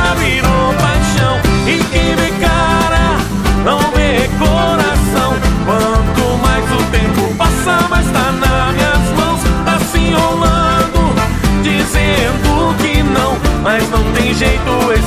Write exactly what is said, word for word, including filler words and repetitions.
já virou paixão. E quem vê cara não vê coração. Quanto mais o tempo passa, mais tá nas minhas mãos. Tá se enrolando, dizendo que não, mas não tem jeito.